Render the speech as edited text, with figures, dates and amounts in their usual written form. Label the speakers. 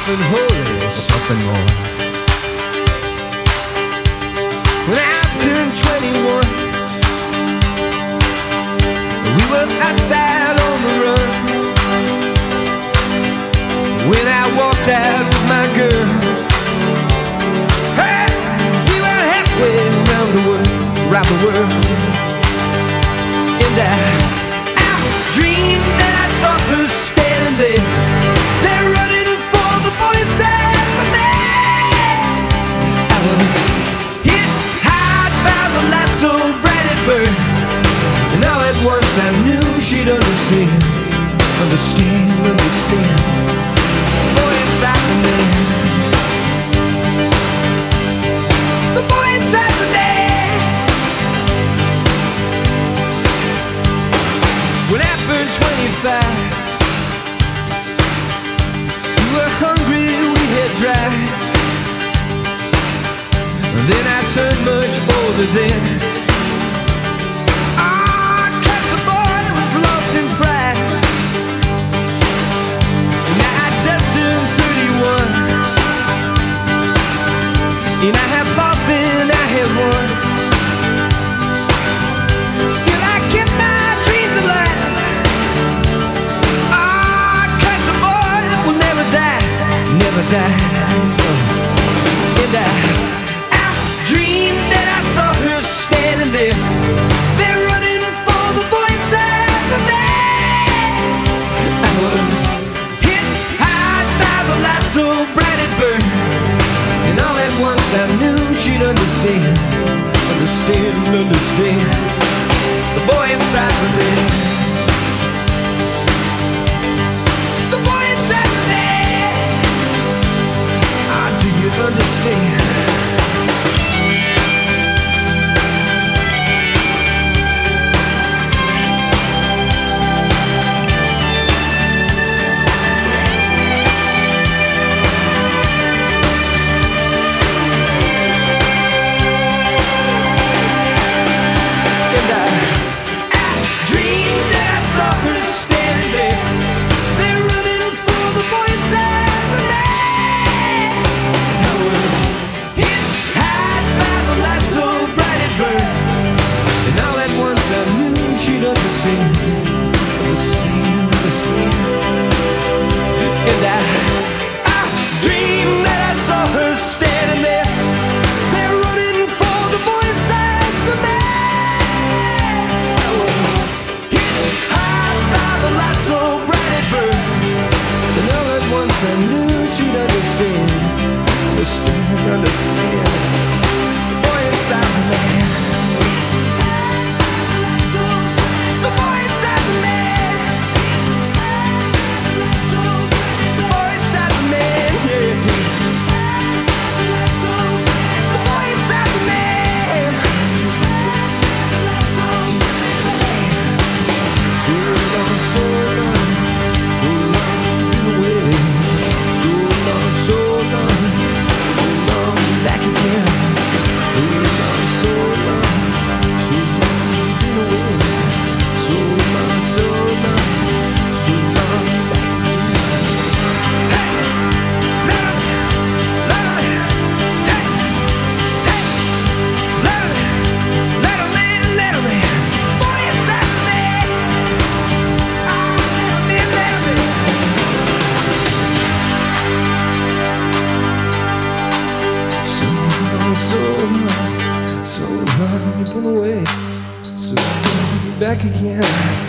Speaker 1: and holy, something more. When I turned 21, we were outside on the run. When I walked out with my girl, hey, we were halfway around the world, And I dreamed that I saw her standing there. They're running for the boy inside the man. I was hit high by the light so bright it burned, and all at once I knew she'd understand. The boy inside the man. The boy inside the man. When I turned 25, we were hungry, we had dry. Then I turned much older then. Cause the boy was lost in pride. Now I just turned 31, and I have lost and I have won. Still I kept my dreams alive. Cause the boy will never die. And I dreamed that I saw her standing there. They're running for the boy inside the man. I was hit high by the light so bright it burned, and all at once I knew she'd understand. The boy inside the man. The boy inside the man. Do you understand? And I dreamed that I saw her standing there. They're running for the boy inside the man. I was hit high by the light so bright it burned, and all at once I knew she'd understand. And I dreamed that I saw her standing there. They're running for the boy inside the man. I was hit high by the light so bright it burned, and all at once I knew she'd understand. The boy inside the man. The boy inside the man. The boy inside the man, yeah. The boy inside the man. So long, so long, so long away. So long, so long, so long back again. So long, so long, so long away. So long, so long, so long back again. Hey, let 'em, hey, let 'em in. Boy inside the man. Let 'em in. So long, you've been away. So long, back again.